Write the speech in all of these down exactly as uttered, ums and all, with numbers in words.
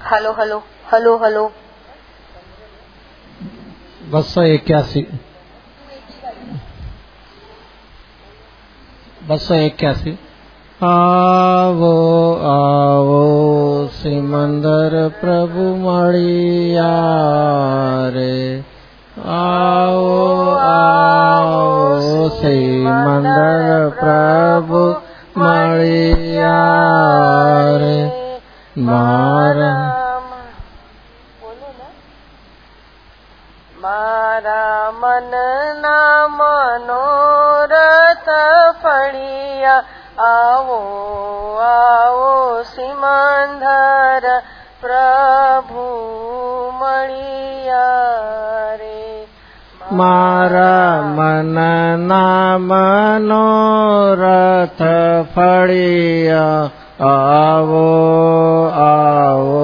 Hello hello hello hello બસો એક્યાસી બસો એક્યાસી આવો આવો સિમંદર પ્રભુ મળ્યા રે, આવો આવો સિમંદર પ્રભુ મળ્યા રે, મારા મારા મનના મનોરથ ફળિયા, આવો આવો સિમંદર પ્રભુ મળ્યા રે, મારા મનના મનોરથ ફળિયા, આવો આવો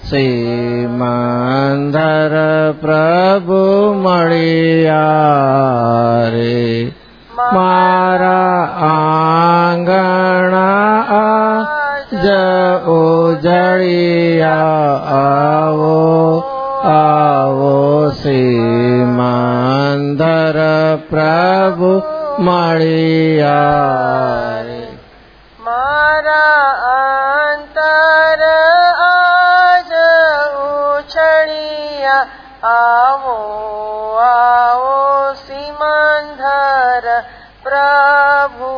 સિમંદર પ્રભુ મળ્યા રે, મારા આંગણા આજ ઉજળિયા, આવો આવો સિમંદર પ્રભુ મળ્યા રે, મારા અંતર આજ ઉછળિયા, આવો આવો સિમંદર પ્રભુ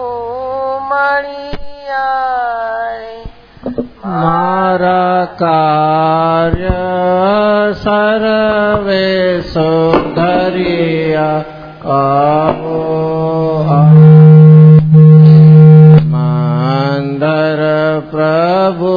મળ્યા રે, મારા કાર્ય સર્વે સુધર્યા, આવો સિમંદર પ્રભુ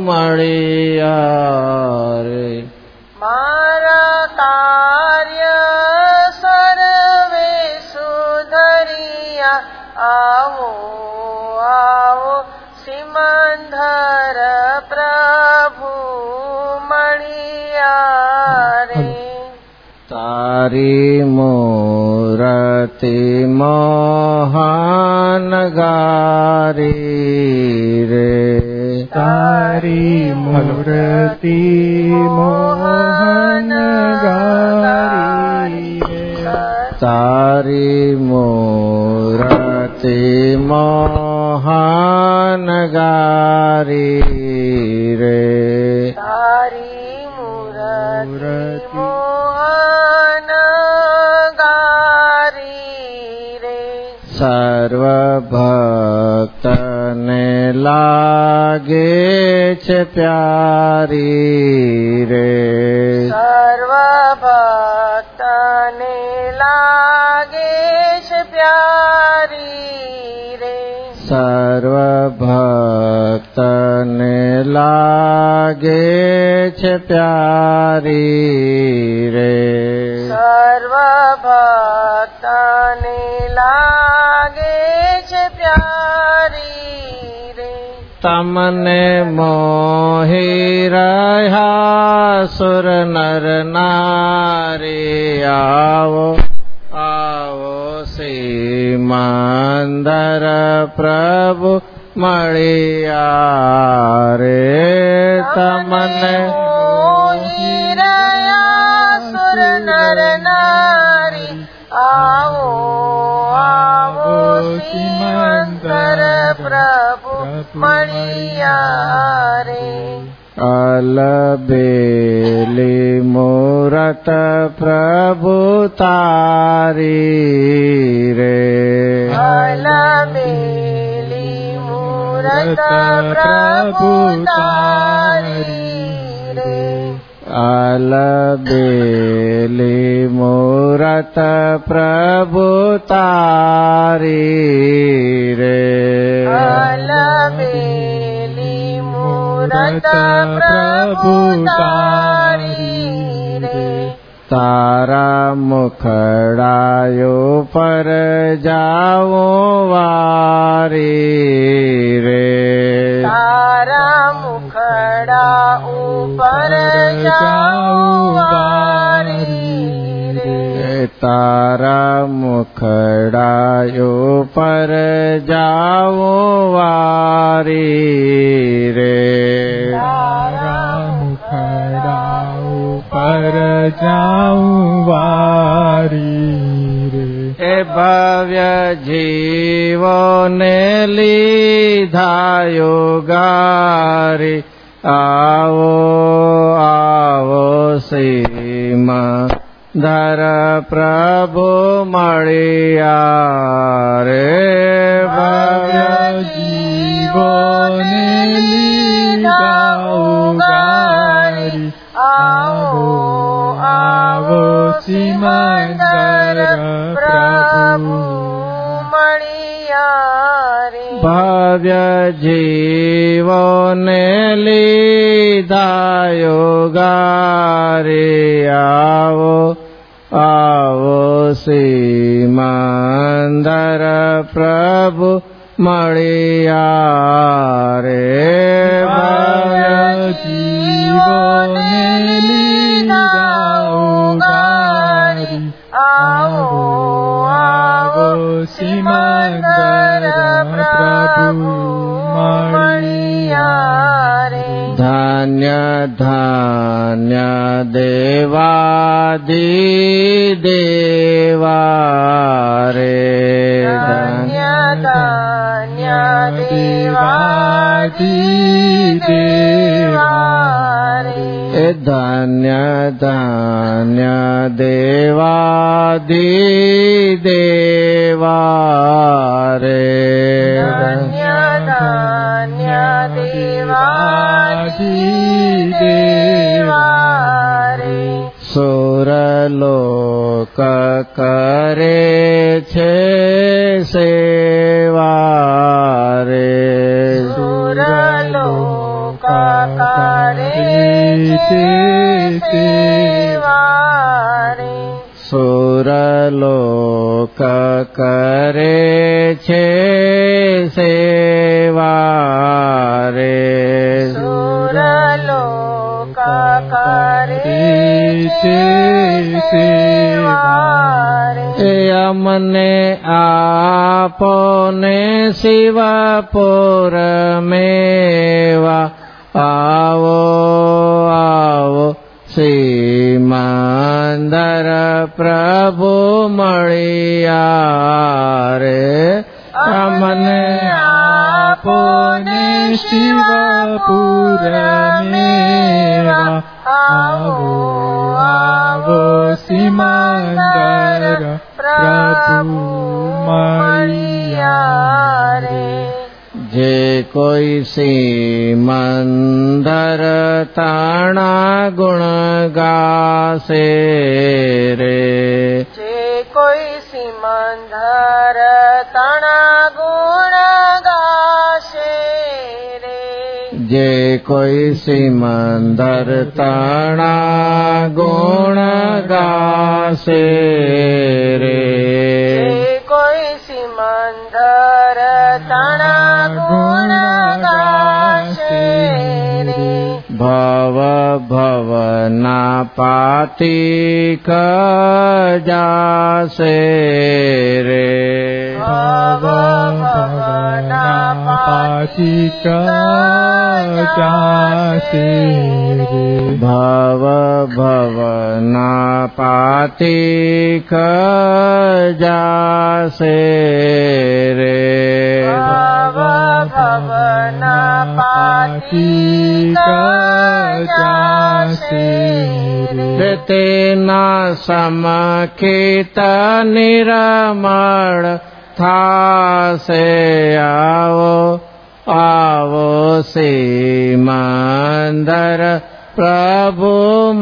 મળ્યા રે, મારા કાર્ય સર્વે સુધર્યા, આવો આવો સિમંદર પ્રભુ મળ્યા રે, તારી મૂરતિ મોહન ગારી રે, તારી મૂર્તિ મોહન ગારી રે, તારી મૂરતિ મોહન ગારી રે, તારી મૂરતિ મોહન ગારી રે, સર્વ ભક્તને લાગે છે પ્યારી રે, સર્વ ભક્તને લાગે છે પ્યારી રે, સર્વ ભક્તને લાગે છે પ્યારી રે, સર્વ ભક્તને લાગે છે પ્યારી રે, તમને મોહી રહ્યા સુર નર નારી, આવો આવો સિમંદર પ્રભુ મળ્યા રે, તમને મોહી રહ્યા સુર નર નારી, આવો આવો સિમંદર પ્રભુ મળ્યા રે, અલબેલી મૂરત પ્રભુ તારી રે, અલબેલી મૂરત પ્રભુ તારી રે, અલબેલી મૂરત પ્રભુ તારી રે, અલબેલી મૂરત પ્રભુ તારી રે, તારા મુખડાયો પર જાઓ વારી રે, તારા મુખડા ઉપર જાઉં વારી રે, તારા મુખડાયો પર જાઓ વારી રે, તારા મુખડા જાઉં વારી રે. એ ભવ્ય જીવોને લીધા યોગારી, આવો આવો સીમા ધર પ્રભુ મળ્યા રે. ભવ્ય જીવોને લીધા યોગારી, આવો આવો સિમંદર પ્રભુ મળ્યા રે. ભવ્ય જીવોને લીધા યોગારી, આવો આવો સિમંદર પ્રભુ મળ્યા રે. ભવ્ય જીવોને લીધા યોગારી, આવો આવો સિમંદર પ્રભુ મળ્યા રે. ધન્ય ધન્ય દેવાદી દેવા રે. ધન્ય ધન્ય દેવાદી દેવા રે. એ ધન્ય ધન્ય દેવાદી દેવા રે. ધન્ય ધન્ય દેવાદી દેવા રે. સુરલોક કરે છે સેવા રે. સુરલોક કરે છે સેવા રે. સુરલોક કરે છે સેવા રે. સુરલોક કરે છે સેવા રે. એ અમને આપો ને શિવપુર મેવા, આવો આવો સિમંદર પ્રભુ મળ્યા રે. અમને આપો ને શિવપુર મેવા, આવો આવો સિમંદર પ્રભુ મળ્યા રે. જે કોઈ સિમંદર તાણા ગુણ ગાશે રે. જે કોઈ સિમંદર તણા ગુણ ગાશે રે. જે કોઈ સિમંદર તાણા ગુણ ગાશે રે. જે કોઈ સિમંદર તણા ગુણ ગાશે રે. ભવ ભવના પાતિક જાશે રે. ભવ ભવના પાતિક જાશે રે. ભવ ભવના પાતિક જાશે રે. ભવ ભવના પાતિક જાશે રે. તેના સમખિત નિર્મળ થાશે, આવો આવો સિમંદર પ્રભુ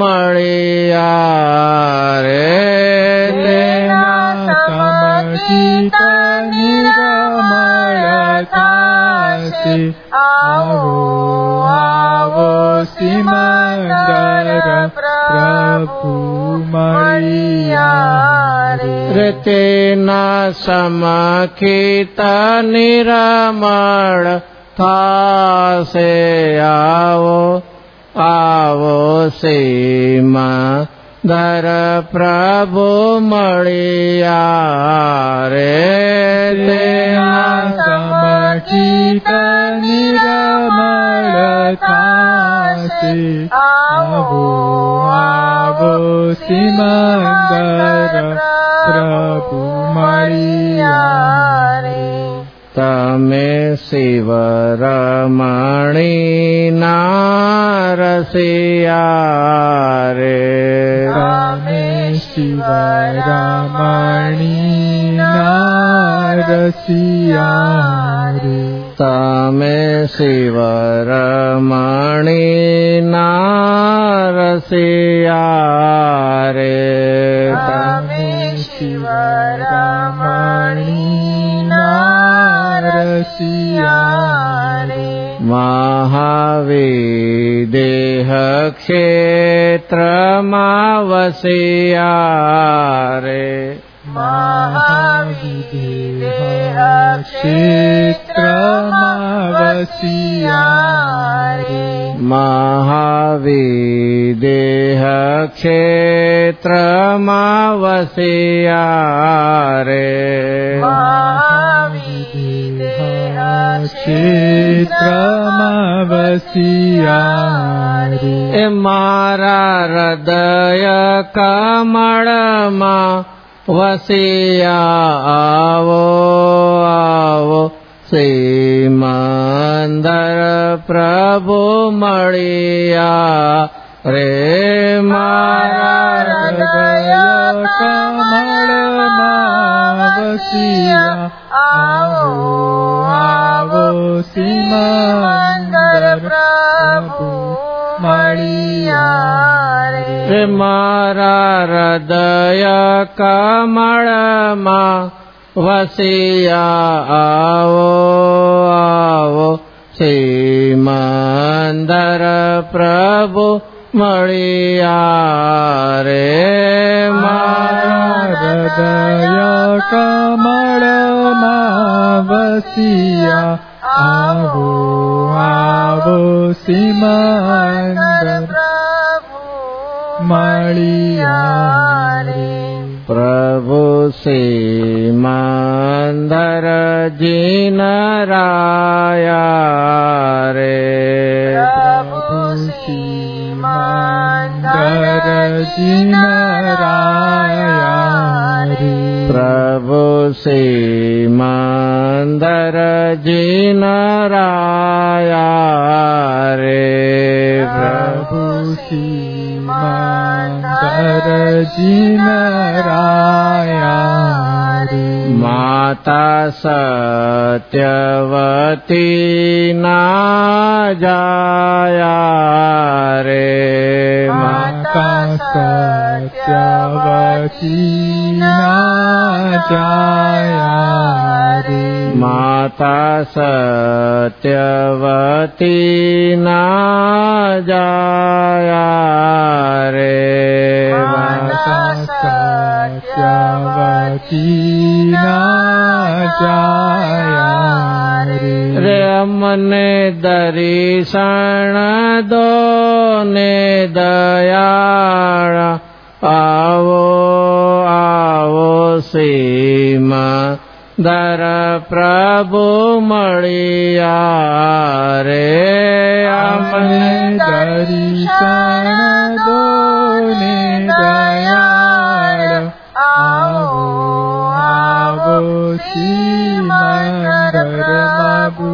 મળ્યા રે. તેના સમખિત નિર્મળ થાશે, આવો આવો સિમંદર પ્રભુ મળ્યા રે. તેના સમખિત નિર્મળ થાશે, આવો આવો સિમંદર પ્રભુ મળ્યા રે. તેના સમખિત નિર્મળ થાશે, આવો આવો સિમંદર પ્રભુ મળ્યા રે. તમે શિવ રમણી ના રસિયા રે. તમે શિવ રમણી ના રસિયા રે. તમે શિવ રમણી ના રસિયા રે. તમે શિવ રમણી ના રસિયા રે. મહાવિદેહ ક્ષેત્રમાં વસિયા રે. મહાવિદેહ ક્ષેત્રમાં વસિયા રે. મહાવિદેહ ક્ષેત્રમાં વસિયા રે. મહાવિદેહ ક્ષેત્રમાં વસિયા રે. એ મારા હૃદય કમળમાં વસિયા આવો આવો સિમંદર પ્રભુ મળ્યા રે. મારા હૃદય કમળમાં વસિયા આવો આવો સિમંદર પ્રભુ મળ્યા રે. મારા હૃદય કમળમાં વસિયા આવો આવો સિમંદર પ્રભુ મળ્યા રે. મારા હૃદય કમળમાં વસિયા આવો આવો સિમંદર મળ્યા રે. પ્રભુ સિમંદર જીનરાયા રે. પ્રભુ સિમંદર જીનરાયા રે. પ્રભુ સિમંદર જીનરાયા રે. પ્રભુ સિમંદર જીનરાયા રે. માતા સત્યવતી ના જાયા રે. માતા સત્યવતી ના જાયા રે. માતા સત્યવતી ના જાયા રે. માતા સત્યવતી ના જાયા રે. રે અમને દર્શન દો ને દયાળ આવો આવો સિમંદર પ્રભુ મળ્યા રે. અમને દર્શન દો ને દયાળ આવો આવો સિમંદર પ્રભુ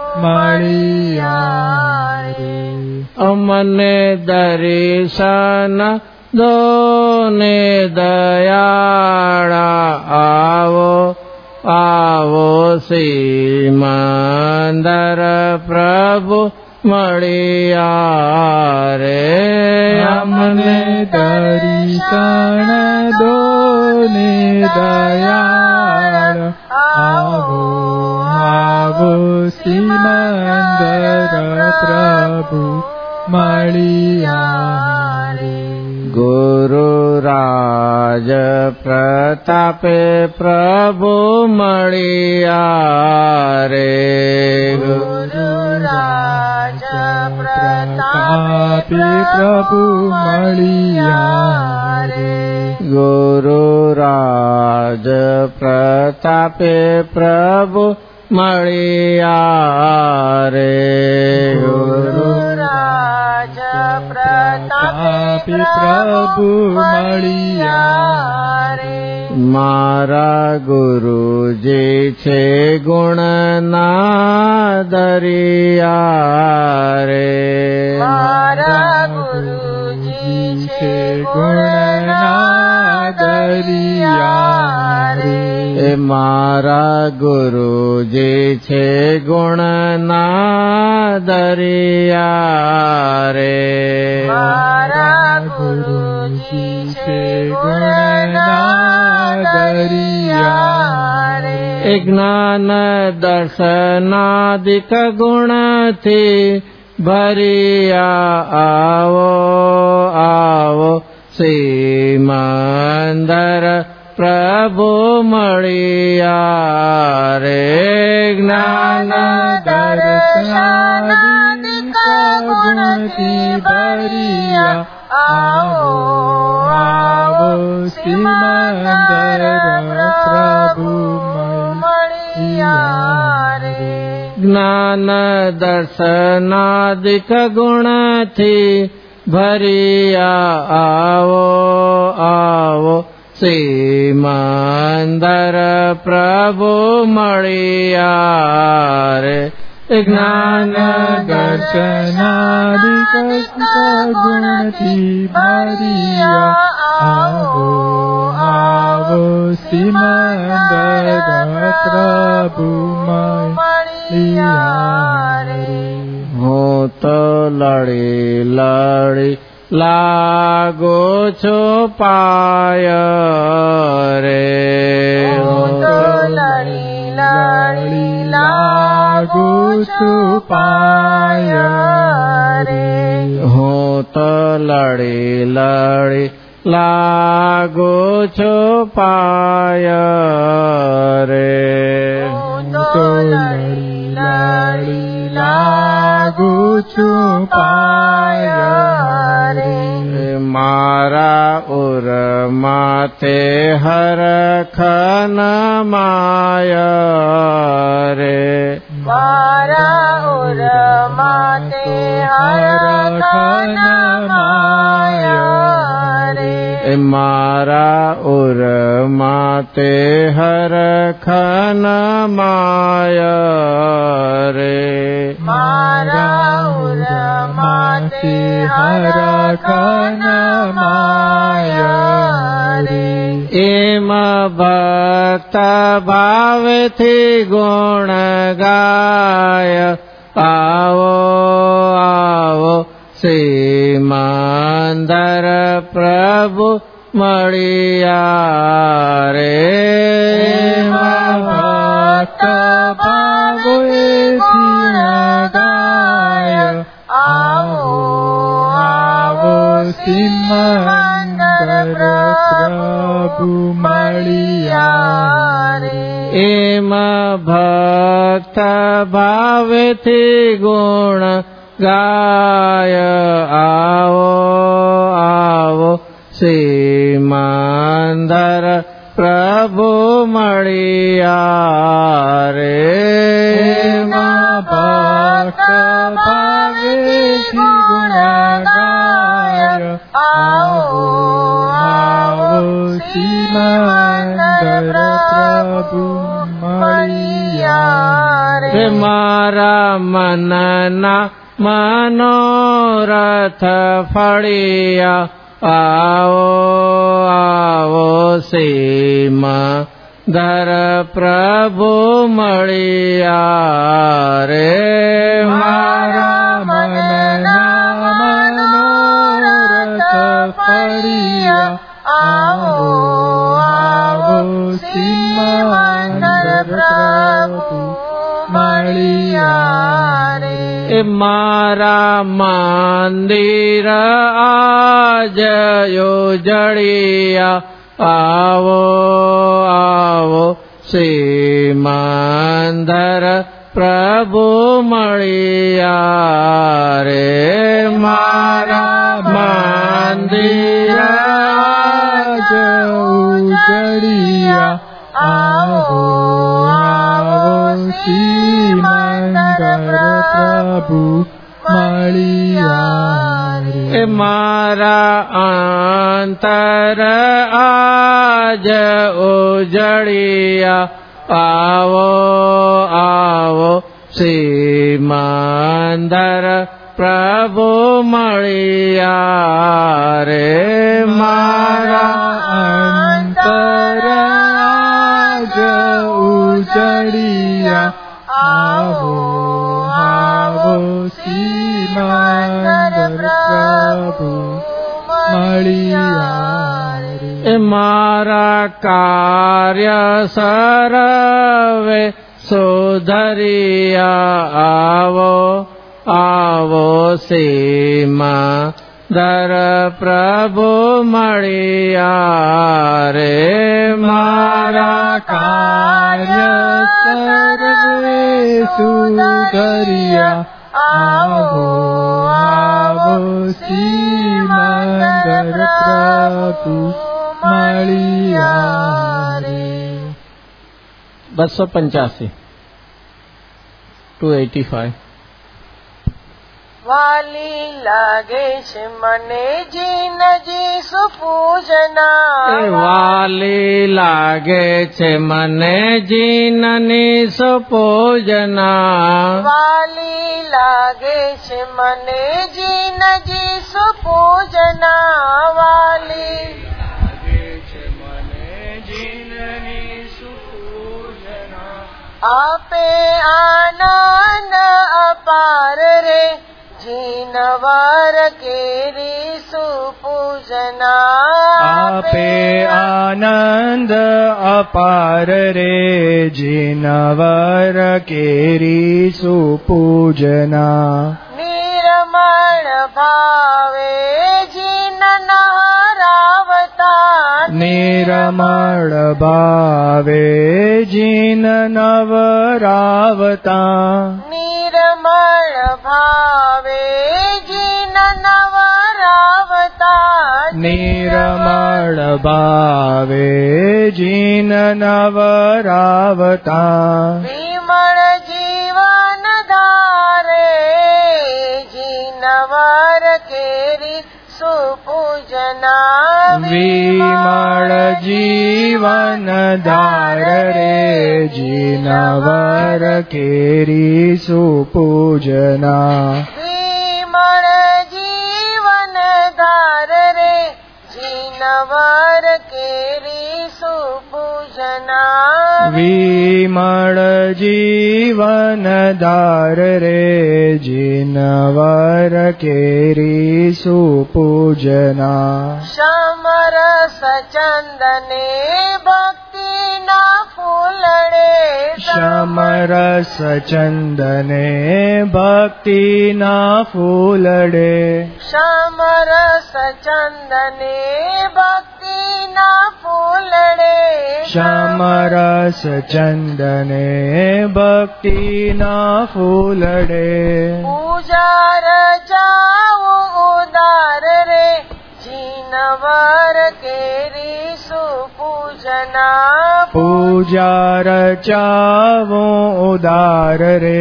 મળ્યા રે. અમને દર્શન દો ને દયાળ આવો આવો સિમંદર પ્રભુ મળ્યા રે. અમને દર્શન દો ને દયાળ આવો આવો સિમંદર પ્રભુ મળ્યા રે. ગુરુ રાજ પ્રતાપે પ્રભુ મળ્યા રે. ગુરુ રાજ પ્રતાપે પ્રભુ મળ્યા રે. ગુરુ રાજ પ્રતાપે પ્રભુ મળ્યા રે. ગુરુ રાજ પ્રતાપે પ્રભુ મળ્યા રે. મારા ગુરુજી છે ગુણના દરિયા રે. મારા ગુરુજી છે ગુણના દરિયા રે. એ મારા ગુરુજી છે ગુણના દરિયા રે. મારા ગુરુજી છે ગુણના દરિયા રે. એ જ્ઞાન દર્શનાદિક ગુણથી ભરિયા આવો આવો શ્રીમંદર પ્રભુ મળ્યા રે. જ્ઞાન દર્શનાદિક ગુણથી ભર્યા આવો આવો શ્રીમંદર પ્રભુ મળ્યા રે. જ્ઞાન દર્શનાદિક ગુણથી ભરિયા આવો આવો શ્રીમંદર પ્રભુ મળ્યા રે. જ્ઞાન દર્શનાદિક ગુણથી ભર્યા આવો આવો શ્રીમંદર પ્રભુ મળ્યા રે. હું તો લડી લડી લાગો છો પાય રે. હું તો લડી લડી લાગુ છું પાય રે. હું તો લડી લડી લાગો છો પાય રે. હું તો લડી લડી લાગુ છું પાય રે. મારા ઉર માથે હરખન માય રે. મારા ઉર માથે હરખન માય રે. મારા ઉર માથે હરખન માય રે. મારા ઉર માથે હરખન માય રે. એમ ભક્ત ભાવથી ગુણ ગાય આવો આવો શ્રીમંદર પ્રભુ મળ્યા રે. ભક્ત ભાવેથી ગાય આવો આવો શ્રીમંદર પ્રભુ મળ્યા રે. એમ ભક્ત ભાવેથી ગુણ ગાય આવો આવો શ્રીમંદર પ્રભુ મળ્યા રે. ભક્ત ભાવેથી ગુણ ગાય આવો આવો શ્રીમંદર પ્રભુ મળ્યા રે. મારા મનના મનોરથ ફળિયા આવો આવો શ્રીમંદર પ્રભુ મળ્યા રે. મારા મનના મનોરથ ફળિયા આવો આવો શ્રીમંદર પ્રભુ મળ્યા રે. મારા મંદિર આજ યોજળિયા આવો આવો શ્રીમંદર પ્રભુ મળ્યા રે. મારા મંદિર આજ ઉજળિયા આવો આવો શ્રીમંદર પ્રભુ મળ્યા રે. મારા અંતર આજ ઉજળિયા આવો આવો સિમંદર પ્રભુ મળિયા રે મારા અંતર આજ ઉજળિયા આવો આવો સિમંદર પ્રભુ મળિયા રે. એ મારા કાર્ય સરવે સુધરિયા આવો આવો સીમા દર પ્રભુ મળિયા રે મારા કાર્ય સર્વે સુધરિયા આવો આવો સિમંદર પ્રભુ મળિયા રે. બસો પંચ્યાસી ટુ એટી ફાઈવ. વાલી લાગે છે મને જીનજી સુપૂજના વાલી લાગે છે મને જીનની સુપૂજના વાલી લાગે છે મને જીનજી સુપૂજના વાલી લાગે છે મને જીનની સુપૂજના આપે આનંદ અપાર રે જીનવર કેરી સુપૂજના આપે આનંદ અપાર રે જીનવર કેરી સુપૂજના નિર્મળ ભાવે જીન નહરાવતા નિર્મળ ભાવે જીન નવરાવતા નિર્મળ ભાવે જીન નવરાવતા નિર્મળ ભાવે જીન નવરાવતા વિમળ જીવન ધારે જીનવર કેરી સુપૂજના વિમળ જીવન ધાર રે જીનવર કેરી સુપૂજના વિમળ જીવન ધાર રે જીનવર કેરી સુપૂજના વિમળ જીવન ધાર રે જીનવર કેરી સુપૂજના સમરસ ચંદને ભક્તિના ફૂલડે સમરસ ચંદને ભક્તિના ફૂલડે સમરસ ચંદને ભક્તિના ફૂલડે સમરસ ચંદને ભક્તિના ફૂલડે પૂજા રચાવું ઉદાર રે જીનવર કેરી સુપૂજના પૂજા રચાવો ઉદાર રે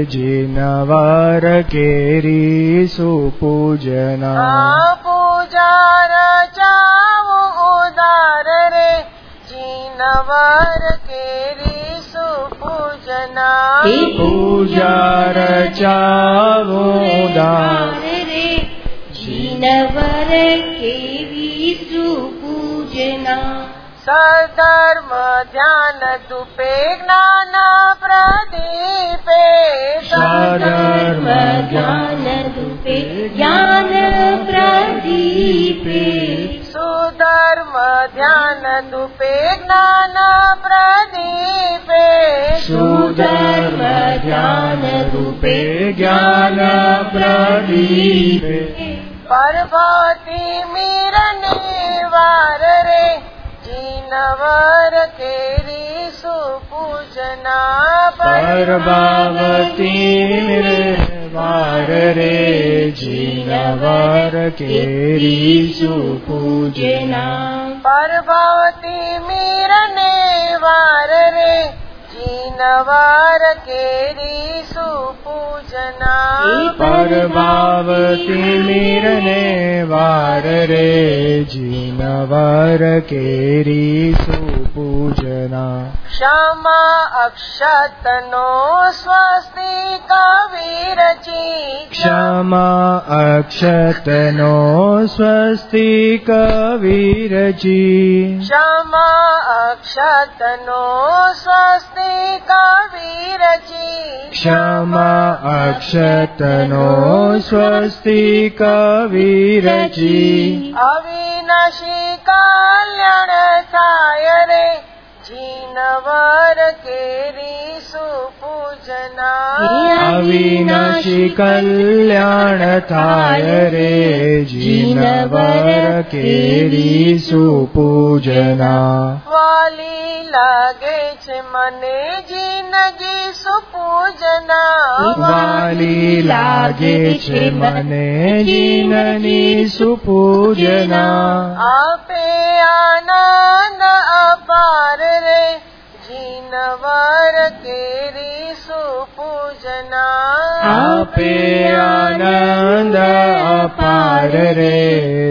જીનવર કેરી સુપૂજના પૂજા રચાવું ઉદાર રે જીનવર કેરી સુપૂજના પૂજા રચાવો ઉદાર રે જીનવર કેવી સુપૂજના સધર્મ ધ્યાન ધૂપે જ્ઞાન પ્રદીપે સધર્મ જ્ઞાન રૂપે જ્ઞાન પ્રદીપે સુધર્મ ધ્યાન ધૂપે જ્ઞાન પ્રદીપે સુધર્મ ધ્યાન રૂપે જ્ઞાન પ્રદીપે પરભવતી મીરની વાર રે જીનવર કેરી સુપૂજના પરભાવતી વાર રે જીનવર કેરી સુપૂજના પરભવતી મીરને વાર રે જીનવર કેરી સુપૂજના પરભાવ તિમિરને વાર રે જીનવર કેરી સુપૂજના ક્ષમા અક્ષતનો સ્વસ્તિ કવિરચી ક્ષમા અક્ષતનો સ્વસ્તિ કવિરચી ક્ષમા અક્ષતનો સ્વસ્તિ કવિરચી ક્ષમા અક્ષતનો સ્વસ્તિ કવિરચી અવિનાશી કલ્યાણ થાય રે જીનવર કેરી સુપૂજના અવિનાશી કલ્યાણ થાય રે જીનવર કેરી સુપૂજના વાલી લાગે છે મને જિંદગી સુપૂજના વાલી લાગે છે મને જીનની સુપૂજના આપે આનંદ અપાર રે જીનવર કેરી સુપૂજના આપે આનંદ અપાર રે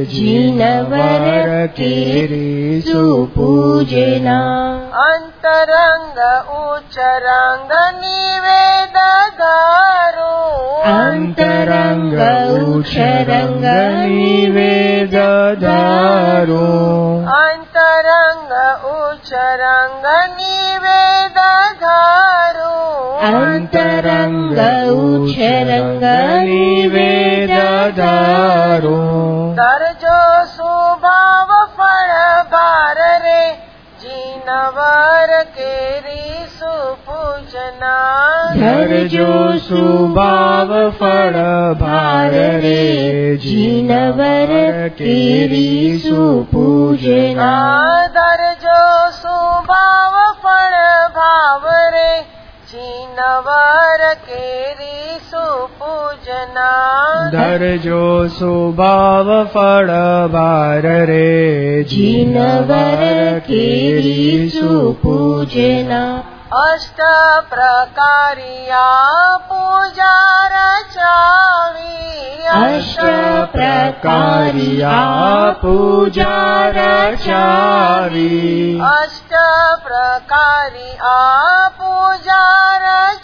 જીનવર કેરી સુપૂજના અંતરંગ ઉચ્ચરંગ નિવેદ ધારો અંતરંગ ઉચ્ચરંગ નિવેદ ધારો અંતરંગ ઉચ્ચરંગ નિવેદ ધારો અંતરંગ ઉચ્ચરંગ નિવેદ ધારો દરજો સ્વભાવ ફળ ભાર રે જીનવર કેરી સુપૂજના ધરજો સુભાવ ફળ ભાર રે જીનવર કેરી સુપૂજના દરજો સ્વભાવ ફળ ભાવ રે જીનવર કેરી સુપૂજના ધરજો સુભાવ ફળ ભાર રે જીનવર કેરી સુપૂજના અષ્ટ પ્રકારિયા પૂજા રચાવી અષ્ટ પ્રકારિયા પૂજા રચાવી અષ્ટ પ્રકારિયા પૂજા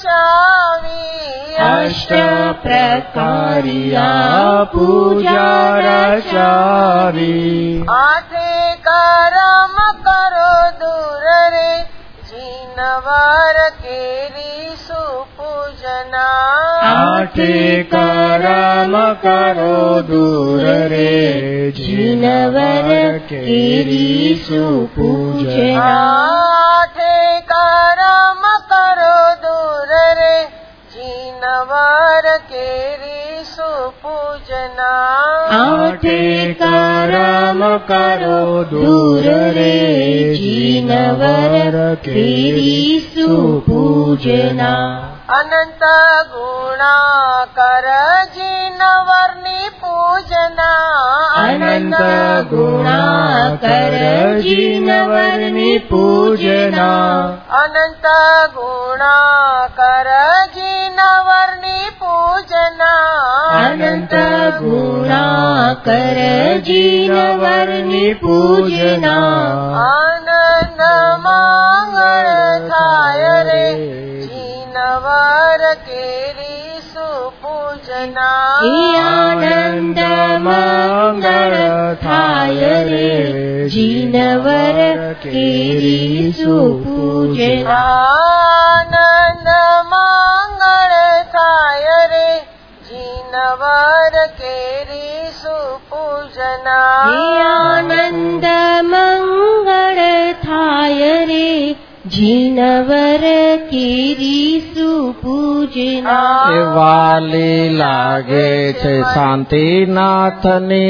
રચાવી અષ્ટ પ્રકારિયા પૂજા રચાવી આઠે કરમ કરો દૂર રે જીનવર કેરી સુપૂજના આઠે કરમ કરો દૂર રે જીનવર કેરી સુપૂજના આઠે કરમ કરો દૂર રે જીનવર કેરી સુપૂજના આઠે કરમ કરો દૂર રે જીનવર કેરી સુપૂજના અનંત ગુણાકર જીનવરની પૂજના અનંત ગુણાકર જીનવરની પૂજના અનંત ગુણાકર જીનવરની પૂજના અનંત ગુણાકર જીનવરની પૂજના આનંદ મંગળ થાય રે જીનવર કેરી સુપૂજના આનંદ મંગળ થાય રે જીનવર કેરી સુપૂજના આનંદ મંગળ થાય રે જીનવર કેરી સુપૂજના આનંદ મંગળ થાય રે જીનવર કેરી સુપૂજના એ વાલી લાગે છે શાંતિનાથની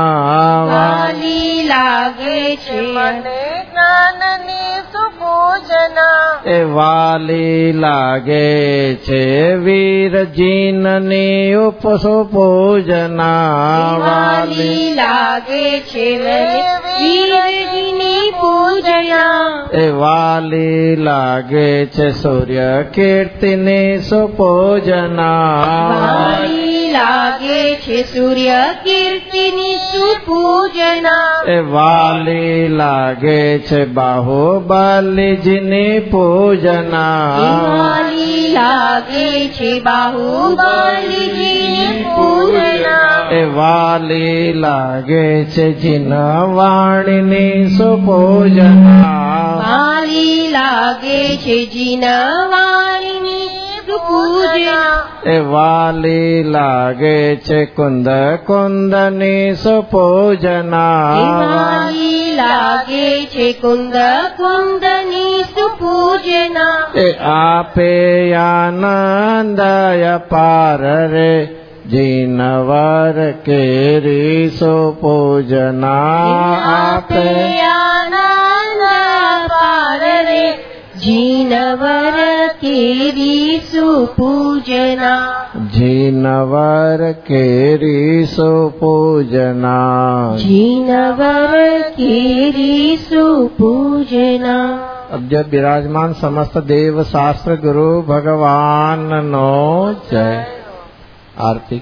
સુપૂજના વાલી લાગે છે મને જ્ઞાનની સુપૂજના પૂજના એ વાલી લાગે છે વીરજીનની ઉપસો પૂજના વાલી લાગે છે વીરજીની પૂજના એ વાલી લાગે છે સૂર્ય કીર્તિની સુપૂજના વાલી લાગે છે સૂર્ય કીર્તિની સુપૂજના એ વાલી લાગે છે બાહુબલીજીની પૂજના વાલી લાગે છે બાહુબલીજીની પૂજના એ વાલી લાગે છે જીનવાણીની સુપૂજના વાલી લાગે છે જીનવાણીની સુપૂજના એ વાલી લાગે છે કુંદ કુંદની સુપૂજના વાલી લાગે છે કુંદ કુંદની સુપૂજના એ આપે આનંદય પાર રે જીનવર કેરી સુપૂજના આપે આનંદ પાર રે જીનવર કેરી સુપૂજના જીનવર કેરી સુપૂજના જીનવર કેરી સુપૂજના अद्य विराजमान समस्त देव शास्त्र गुरु भगवान नो जय। आरती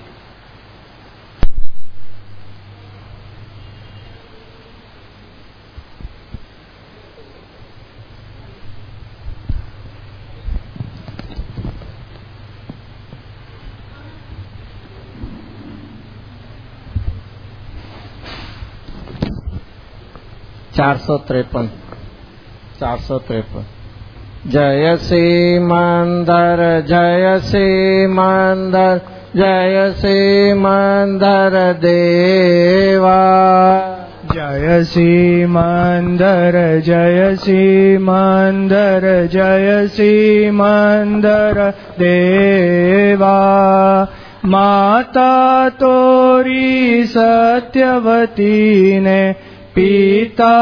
चार सौ त्रेपन चार सौ त्रेपन जय श्री मंदर जय श्री मंदर जय श्री मंदर देवा जय श्री मंदर जय श्री मंदर जय श्री मंदर देवा माता तोरी सत्यवती ने पिता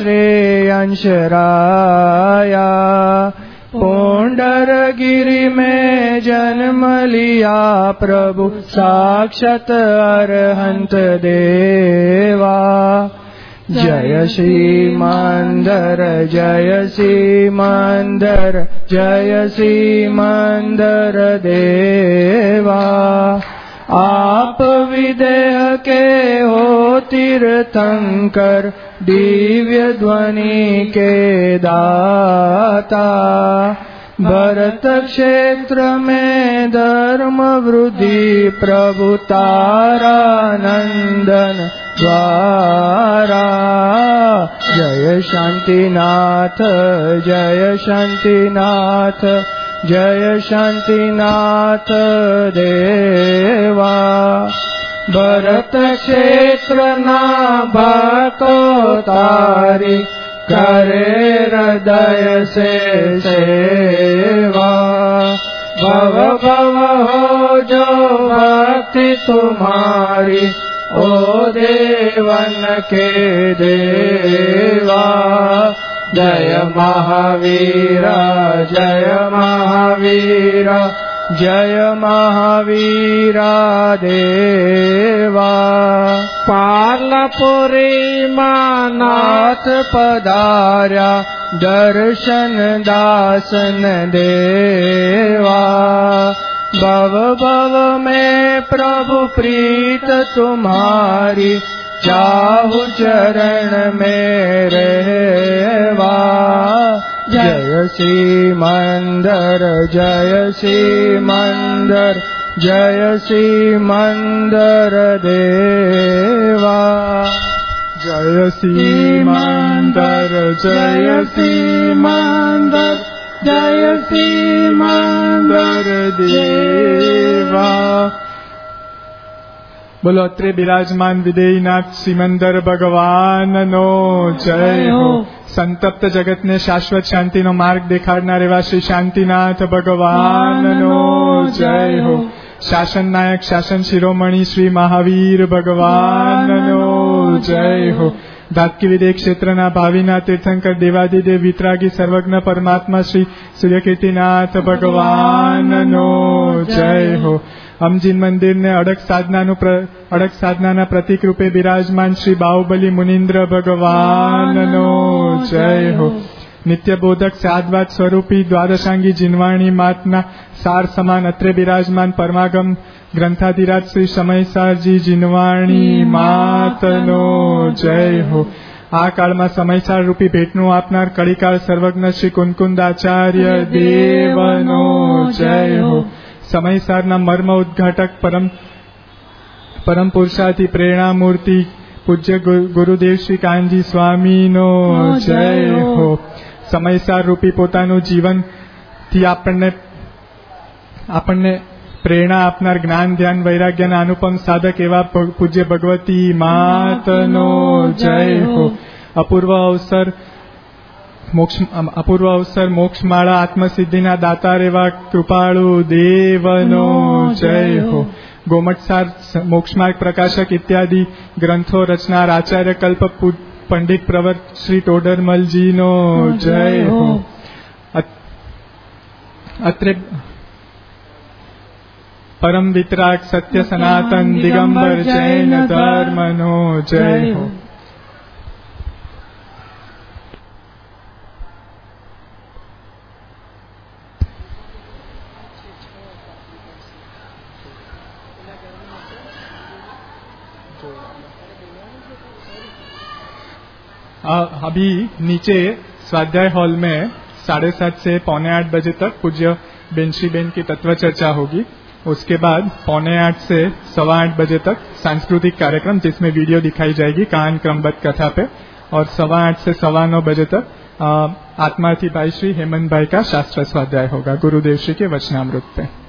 श्रेयंशराया पुंडरगिरि में जन्म लिया प्रभु साक्षात अरहंत देवा जय श्री मंदर जय श्री मंदर जय श्री मंदर देवा आप विदेह के हो तीर्थंकर दिव्य ध्वनि के दाता भरत क्षेत्र में धर्म वृद्धि प्रभु तारा नंदन द्वारा जय शांतिनाथ जय शांतिनाथ जय शांतिनाथ देवा भरत क्षेत्र ना भक्तो तारी करे हृदय से सेवा भव भव हो जो भक्ति तुम्हारी ओ देवन के देवा जय महावीरा जय महावीरा जय महावीरा देवा पार्लपुरी मानाथ पधार्या दर्शन दासन देवा भव भव में प्रभु प्रीत तुम्हारी चाहु चरण में रहवा जय श्री मंदर जय श्री मंदर जय श्री मंदर देवा जय श्री मंदर जय श्री मंदर जय श्री मंदर देवा। बोलो अत्रे विराजमान विदेहीनाथ सिमंदर भगवान नो जय हो। संतप्त जगत ने शाश्वत शांति नो मार्ग देखाड़नार एवा श्री शांतिनाथ भगवान नो जय हो। શાસન નાયક શાસન શિરોમણી શ્રી મહાવીર ભગવાનનો જય હો. ધાતકી વિદેહ ક્ષેત્રના ભાવિના તીર્થંકર દેવાદિદેવ વિતરાગી સર્વજ્ઞ પરમાત્મા શ્રી સૂર્યકીર્તિનાથ ભગવાનનો જય હો. અમજીન મંદિરને અડગ સાધનાનું અડગ સાધનાના પ્રતિક રૂપે બિરાજમાન શ્રી બાહુબલી મુનિન્દ્ર ભગવાનનો જય હો. નિત્ય બોધક સાદવાદ સ્વરૂપી દ્વાદશાંગી જીનવાણી માતના સાર સમાન અત્રે બિરાજમાન પરમાગમ ગ્રંથાધિરાજ શ્રી સમયસારજી જીનવાણી માતનો જય હો. આ કાળમાં સમયસાર રૂપી ભેટનું આપનાર કળીકાળ સર્વજ્ઞ શ્રી કુનકુંદાચાર્ય દેવનો જય હો. સમયસારના મર્મ ઉદ્ઘાટક પરમ પરમ પુરુષાર્થી પ્રેરણા મૂર્તિ પૂજ્ય ગુરુદેવ શ્રી કાનજી સ્વામીનો જય હો. સમયસાર રૂપી પોતાનું જીવનથી આપણને આપણને પ્રેરણા આપનાર જ્ઞાન ધ્યાન વૈરાગ્યના અનુપમ સાધક એવા પૂજ્ય ભગવતી માતનો જય હો. અપૂર્વ અવસર મોક્ષ અપૂર્વ અવસર મોક્ષમાળા આત્મસિદ્ધિના દાતાર એવા કૃપાળુ દેવનો જય હો. ગોમટસાર મોક્ષમાર્ગ પ્રકાશક ઇત્યાદિ ગ્રંથો રચનાર આચાર્ય કલ્પ પંડિત પ્રવર શ્રી ટોડરમલજીનો જય હો. અત્રે પરમ વિતરાગ સત્ય સનાતન દિગંબર જૈન ધર્મનો જય હો. अभी नीचे स्वाध्याय हॉल में साढ़े सात से पौने आठ बजे तक पूज्य बेंशी बेन की तत्व चर्चा होगी. उसके बाद पौने आठ से सवा आठ बजे तक सांस्कृतिक कार्यक्रम जिसमें वीडियो दिखाई जाएगी कान क्रमबद्ध कथा पे, और सवा आठ से सवा नौ बजे तक आत्मार्थी भाई श्री हेमंत भाई का शास्त्र स्वाध्याय होगा गुरुदेव श्री के वचनामृत पे.